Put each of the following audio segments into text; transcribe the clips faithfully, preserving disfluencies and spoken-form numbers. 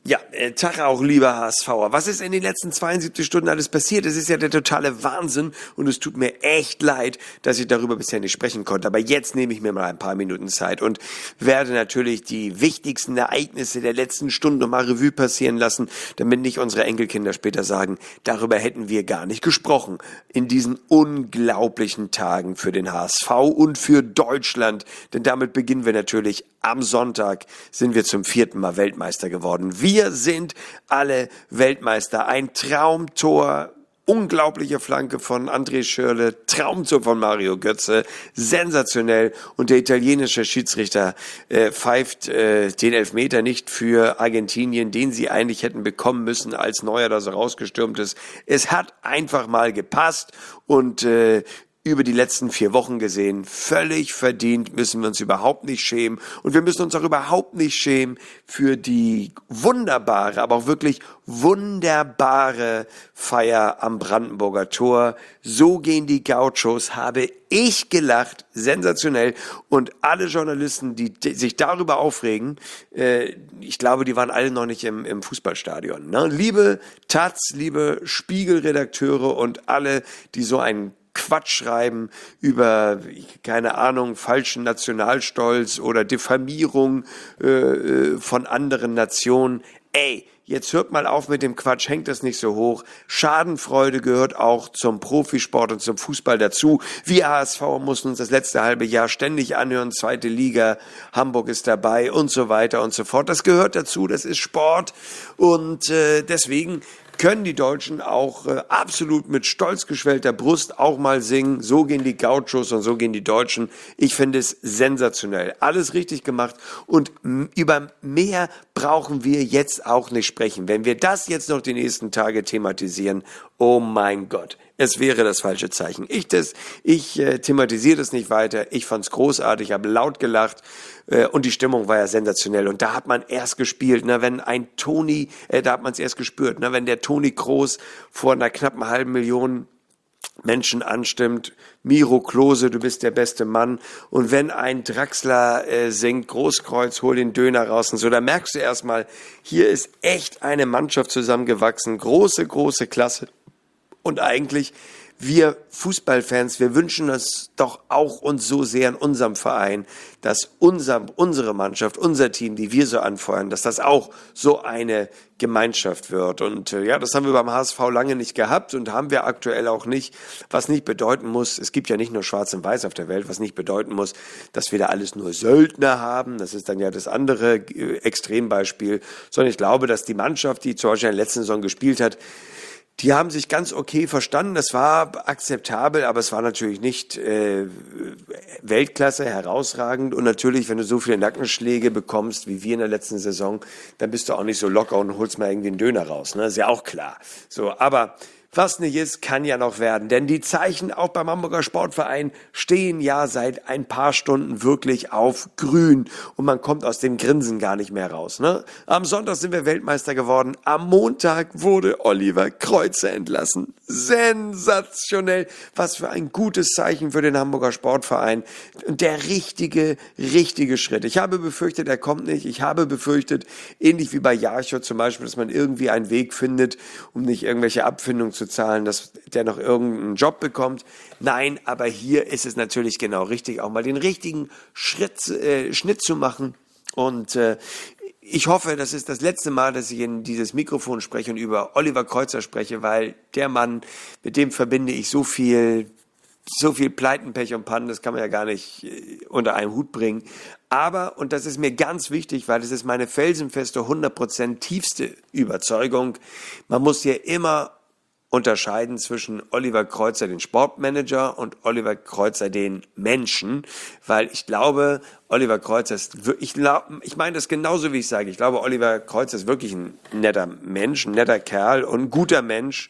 Ja, äh, Tag auch, lieber HSVer. Was ist in den letzten zweiundsiebzig Stunden alles passiert? Es ist ja der totale Wahnsinn und es tut mir echt leid, dass ich darüber bisher nicht sprechen konnte. Aber jetzt nehme ich mir mal ein paar Minuten Zeit und werde natürlich die wichtigsten Ereignisse der letzten Stunde mal Revue passieren lassen, damit nicht unsere Enkelkinder später sagen, darüber hätten wir gar nicht gesprochen. In diesen unglaublichen Tagen für den H S V und für Deutschland. Denn damit beginnen wir natürlich am Sonntag, sind wir zum vierten Mal Weltmeister geworden. Wir sind alle Weltmeister. Ein Traumtor, unglaubliche Flanke von André Schürrle, Traumtor von Mario Götze, sensationell. Und der italienische Schiedsrichter äh, pfeift äh, den Elfmeter nicht für Argentinien, den sie eigentlich hätten bekommen müssen, als Neuer da so rausgestürmt ist. Es hat einfach mal gepasst und äh, über die letzten vier Wochen gesehen, völlig verdient, müssen wir uns überhaupt nicht schämen. Und wir müssen uns auch überhaupt nicht schämen für die wunderbare, aber auch wirklich wunderbare Feier am Brandenburger Tor. So gehen die Gauchos, habe ich gelacht, sensationell. Und alle Journalisten, die, die sich darüber aufregen, äh, ich glaube, die waren alle noch nicht im, im Fußballstadion. Ne? Liebe Taz, liebe Spiegelredakteure und alle, die so einen Quatsch schreiben über, keine Ahnung, falschen Nationalstolz oder Diffamierung äh, von anderen Nationen. Ey, jetzt hört mal auf mit dem Quatsch, hängt das nicht so hoch. Schadenfreude gehört auch zum Profisport und zum Fußball dazu. Wir H S V mussten uns das letzte halbe Jahr ständig anhören, zweite Liga, Hamburg ist dabei und so weiter und so fort. Das gehört dazu, das ist Sport und äh, deswegen können die Deutschen auch äh, absolut mit stolz geschwellter Brust auch mal singen. So gehen die Gauchos und so gehen die Deutschen. Ich finde es sensationell. Alles richtig gemacht und m- über mehr brauchen wir jetzt auch nicht sprechen. Wenn wir das jetzt noch die nächsten Tage thematisieren, oh mein Gott, es wäre das falsche Zeichen. Ich, das, ich äh, thematisiere das nicht weiter. Ich fand's großartig, habe laut gelacht äh, und die Stimmung war ja sensationell. Und da hat man erst gespielt, ne, wenn ein Toni, äh, da hat man es erst gespürt, ne, wenn der Toni Kroos vor einer knappen halben Million Menschen anstimmt, Miro Klose, du bist der beste Mann. Und wenn ein Draxler äh, singt, Großkreuz, hol den Döner raus und so, da merkst du erstmal, hier ist echt eine Mannschaft zusammengewachsen, große, große Klasse. Und eigentlich, wir Fußballfans, wir wünschen es doch auch uns so sehr in unserem Verein, dass unser, unsere Mannschaft, unser Team, die wir so anfeuern, dass das auch so eine Gemeinschaft wird. Und äh, ja, das haben wir beim H S V lange nicht gehabt und haben wir aktuell auch nicht, was nicht bedeuten muss, es gibt ja nicht nur Schwarz und Weiß auf der Welt, was nicht bedeuten muss, dass wir da alles nur Söldner haben, das ist dann ja das andere äh, Extrembeispiel, sondern ich glaube, dass die Mannschaft, die zum Beispiel in der letzten Saison gespielt hat, die haben sich ganz okay verstanden, das war akzeptabel, aber es war natürlich nicht äh, Weltklasse, herausragend. Und natürlich, wenn du so viele Nackenschläge bekommst, wie wir in der letzten Saison, dann bist du auch nicht so locker und holst mal irgendwie einen Döner raus, ne? Ist ja auch klar. So, aber was nicht ist, kann ja noch werden. Denn die Zeichen auch beim Hamburger Sportverein stehen ja seit ein paar Stunden wirklich auf grün. Und man kommt aus dem Grinsen gar nicht mehr raus. Ne? Am Sonntag sind wir Weltmeister geworden. Am Montag wurde Oliver Kreuzer entlassen. Sensationell. Was für ein gutes Zeichen für den Hamburger Sportverein. Der richtige, richtige Schritt. Ich habe befürchtet, er kommt nicht. Ich habe befürchtet, ähnlich wie bei Jarcho zum Beispiel, dass man irgendwie einen Weg findet, um nicht irgendwelche Abfindungen zu zahlen, dass der noch irgendeinen Job bekommt. Nein, aber hier ist es natürlich genau richtig, auch mal den richtigen Schritt, äh, Schnitt zu machen. Und äh, ich hoffe, das ist das letzte Mal, dass ich in dieses Mikrofon spreche und über Oliver Kreuzer spreche, weil der Mann, mit dem verbinde ich so viel, so viel Pleiten, Pech und Pannen, das kann man ja gar nicht äh, unter einen Hut bringen. Aber, und das ist mir ganz wichtig, weil es ist meine felsenfeste, hundert Prozent tiefste Überzeugung, man muss hier immer unterscheiden zwischen Oliver Kreuzer, den Sportmanager, und Oliver Kreuzer, den Menschen, weil ich glaube, Oliver Kreuzer ist wirklich, ich, glaub, ich meine das genauso, wie ich sage, ich glaube, Oliver Kreuzer ist wirklich ein netter Mensch, ein netter Kerl und ein guter Mensch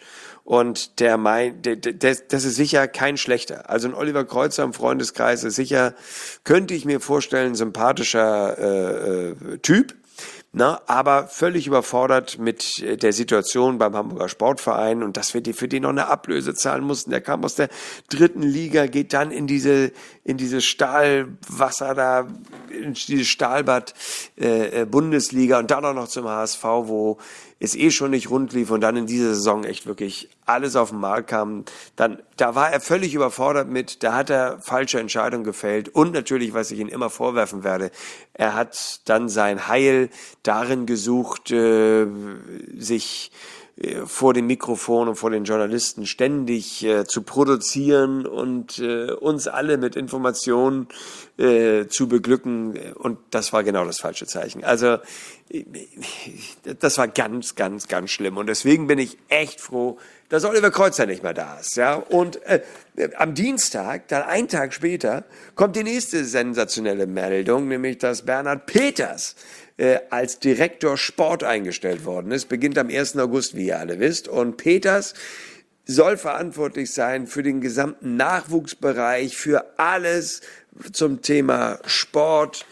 und der meint, der, der, das ist sicher kein schlechter. Also ein Oliver Kreuzer im Freundeskreis ist sicher, könnte ich mir vorstellen, ein sympathischer äh, äh, Typ, Na, aber völlig überfordert mit äh, der Situation beim Hamburger Sportverein und dass wir die, für den noch eine Ablöse zahlen mussten. Der kam aus der dritten Liga, geht dann in diese in dieses Stahlwasser da, in dieses Stahlbad äh, äh, Bundesliga und dann auch noch zum H S V, wo es eh schon nicht rund lief und dann in dieser Saison echt wirklich alles auf den Markt kam. Dann, da war er völlig überfordert mit, da hat er falsche Entscheidungen gefällt und natürlich, was ich ihm immer vorwerfen werde, er hat dann sein Heil darin gesucht, äh, sich äh, vor dem Mikrofon und vor den Journalisten ständig äh, zu produzieren und äh, uns alle mit Informationen äh, zu beglücken. Und das war genau das falsche Zeichen. Also das war ganz, ganz, ganz schlimm. Und deswegen bin ich echt froh, dass Oliver Kreuzer nicht mehr da ist. Ja? Und äh, am Dienstag, dann einen Tag später, kommt die nächste sensationelle Meldung, nämlich dass Bernhard Peters äh, als Direktor Sport eingestellt worden ist. Beginnt am ersten August, wie ihr alle wisst. Und Peters soll verantwortlich sein für den gesamten Nachwuchsbereich, für alles zum Thema Sport,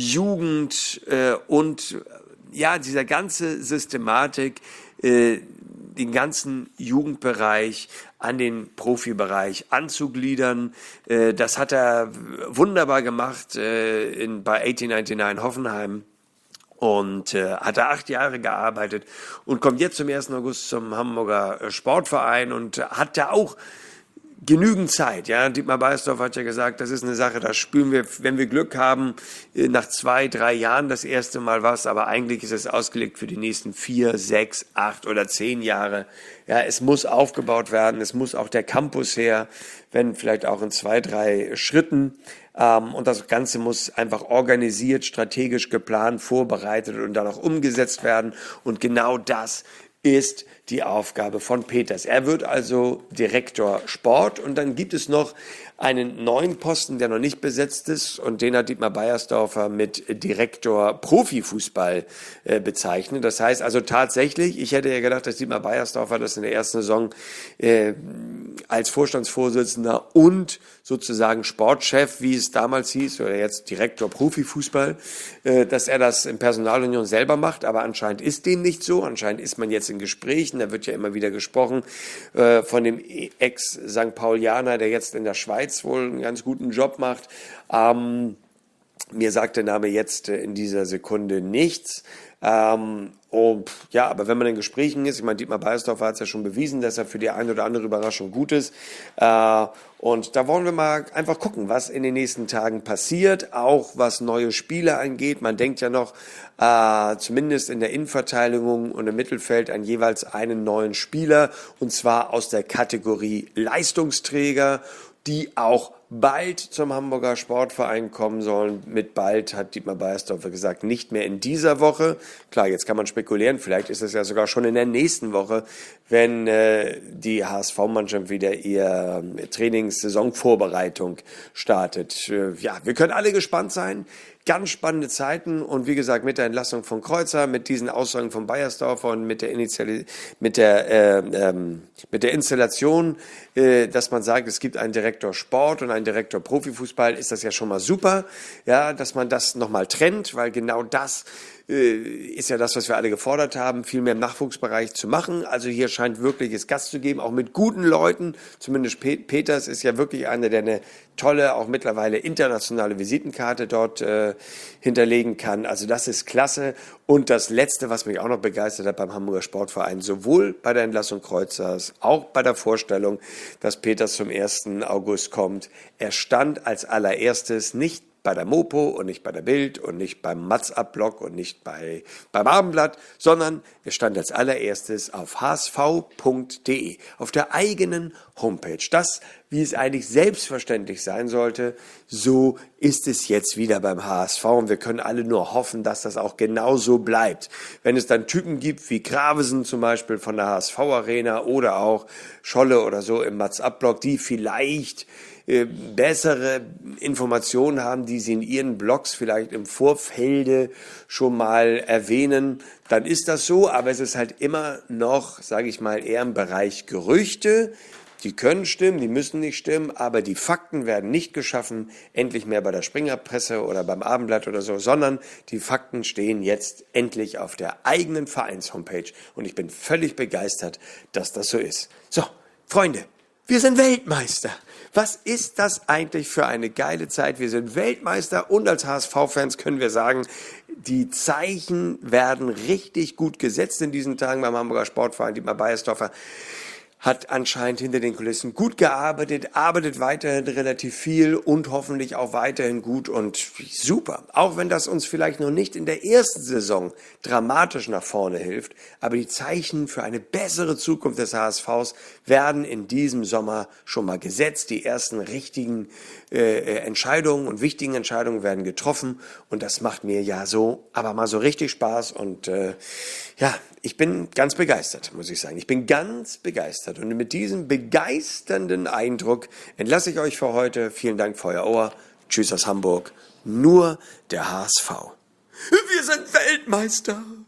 Jugend äh, und ja, dieser ganze Systematik, äh, den ganzen Jugendbereich an den Profibereich anzugliedern. Äh, das hat er wunderbar gemacht äh, in, bei achtzehnhundertneunundneunzig Hoffenheim. Und äh, hat da acht Jahre gearbeitet und kommt jetzt zum ersten August zum Hamburger Sportverein und hat da auch genügend Zeit. Ja, Dietmar Beiersdorf hat ja gesagt, das ist eine Sache, da spüren wir, wenn wir Glück haben, nach zwei, drei Jahren das erste Mal was, aber eigentlich ist es ausgelegt für die nächsten vier, sechs, acht oder zehn Jahre. Ja, es muss aufgebaut werden, es muss auch der Campus her, wenn vielleicht auch in zwei, drei Schritten. Ähm, und das Ganze muss einfach organisiert, strategisch geplant, vorbereitet und dann auch umgesetzt werden. Und genau das ist die Aufgabe von Peters. Er wird also Direktor Sport und dann gibt es noch einen neuen Posten, der noch nicht besetzt ist und den hat Dietmar Beiersdorfer mit Direktor Profifußball äh, bezeichnet. Das heißt also tatsächlich, ich hätte ja gedacht, dass Dietmar Beiersdorfer das in der ersten Saison äh, als Vorstandsvorsitzender und sozusagen Sportchef, wie es damals hieß, oder jetzt Direktor Profifußball, äh, dass er das in Personalunion selber macht, aber anscheinend ist dem nicht so. Anscheinend ist man jetzt in Gesprächen, da wird ja immer wieder gesprochen äh, von dem Ex-Sankt Paulianer, der jetzt in der Schweiz wohl einen ganz guten Job macht. Ähm, mir sagt der Name jetzt äh, in dieser Sekunde nichts. Ähm, und ja, aber wenn man in Gesprächen ist, ich meine, Dietmar Beiersdorfer hat es ja schon bewiesen, dass er für die eine oder andere Überraschung gut ist. Äh, und da wollen wir mal einfach gucken, was in den nächsten Tagen passiert, auch was neue Spieler angeht. Man denkt ja noch, äh, zumindest in der Innenverteidigung und im Mittelfeld an jeweils einen neuen Spieler, und zwar aus der Kategorie Leistungsträger, die auch bald zum Hamburger Sportverein kommen sollen. Mit bald hat Dietmar Beiersdorfer gesagt, nicht mehr in dieser Woche. Klar, jetzt kann man spekulieren, vielleicht ist es ja sogar schon in der nächsten Woche, wenn äh, die H S V-Mannschaft wieder ihr äh, Trainingssaisonvorbereitung startet. Äh, ja, wir können alle gespannt sein. Ganz spannende Zeiten und wie gesagt, mit der Entlassung von Kreuzer, mit diesen Aussagen von Beiersdorfer und mit der Initiali mit der äh, ähm, mit der Installation, äh, dass man sagt, es gibt einen Direktor Sport und einen Direktor Profifußball, ist das ja schon mal super, ja, dass man das nochmal trennt, weil genau das äh, ist ja das, was wir alle gefordert haben, viel mehr im Nachwuchsbereich zu machen. Also hier scheint wirkliches Gas zu geben, auch mit guten Leuten. Zumindest Pet- Peters ist ja wirklich einer, der eine tolle, auch mittlerweile internationale Visitenkarte dort äh, hinterlegen kann. Also das ist klasse. Und das Letzte, was mich auch noch begeistert hat beim Hamburger Sportverein, sowohl bei der Entlassung Kreuzers, auch bei der Vorstellung, dass Peters zum ersten August kommt. Er stand als allererstes nicht bei der Mopo und nicht bei der Bild und nicht beim Matz-Up-Blog und nicht bei, beim Abendblatt, sondern er stand als allererstes auf h s v punkt d e, auf der eigenen Homepage. Das, wie es eigentlich selbstverständlich sein sollte, so ist es jetzt wieder beim H S V und wir können alle nur hoffen, dass das auch genau so bleibt. Wenn es dann Typen gibt wie Gravesen zum Beispiel von der H S V-Arena oder auch Scholle oder so im Matz-Up-Blog, die vielleicht bessere Informationen haben, die sie in ihren Blogs vielleicht im Vorfelde schon mal erwähnen, dann ist das so, aber es ist halt immer noch, sage ich mal, eher im Bereich Gerüchte. Die können stimmen, die müssen nicht stimmen, aber die Fakten werden nicht geschaffen, endlich mehr bei der Springerpresse oder beim Abendblatt oder so, sondern die Fakten stehen jetzt endlich auf der eigenen Vereins-Homepage und ich bin völlig begeistert, dass das so ist. So, Freunde, wir sind Weltmeister. Was ist das eigentlich für eine geile Zeit? Wir sind Weltmeister und als H S V-Fans können wir sagen, die Zeichen werden richtig gut gesetzt in diesen Tagen beim Hamburger Sportverein. Dietmar Beiersdorfer hat anscheinend hinter den Kulissen gut gearbeitet, arbeitet weiterhin relativ viel und hoffentlich auch weiterhin gut und super. Auch wenn das uns vielleicht noch nicht in der ersten Saison dramatisch nach vorne hilft, aber die Zeichen für eine bessere Zukunft des H S Vs werden in diesem Sommer schon mal gesetzt. Die ersten richtigen äh, Entscheidungen und wichtigen Entscheidungen werden getroffen und das macht mir ja so, aber mal so richtig Spaß und äh, ja, ich bin ganz begeistert, muss ich sagen. Ich bin ganz begeistert. Und mit diesem begeisternden Eindruck entlasse ich euch für heute. Vielen Dank für euer Ohr. Tschüss aus Hamburg. Nur der H S V. Wir sind Weltmeister.